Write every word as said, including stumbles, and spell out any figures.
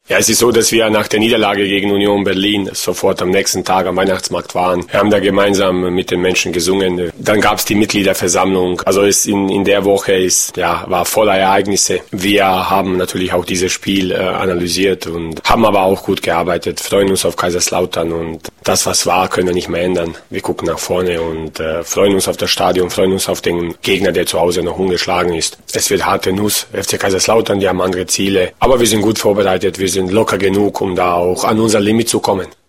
Ja, es ist so, dass wir nach der Niederlage gegen Union Berlin sofort am nächsten Tag am Weihnachtsmarkt waren. Wir haben da gemeinsam mit den Menschen gesungen. Dann gab es die Mitgliederversammlung. Also es in, in der Woche ist, ja, war voller Ereignisse. Wir haben natürlich auch dieses Spiel äh, analysiert und haben aber auch gut gearbeitet. Freuen uns auf Kaiserslautern und das, was war, können wir nicht mehr ändern. Wir gucken nach vorne und äh, freuen uns auf das Stadion, freuen uns auf den Gegner, der zu Hause noch ungeschlagen ist. Es wird harte Nuss. F C Kaiserslautern, die haben andere Ziele. Aber wir sind gut vorbereitet. Wir sind locker genug, um da auch an unser Limit zu kommen.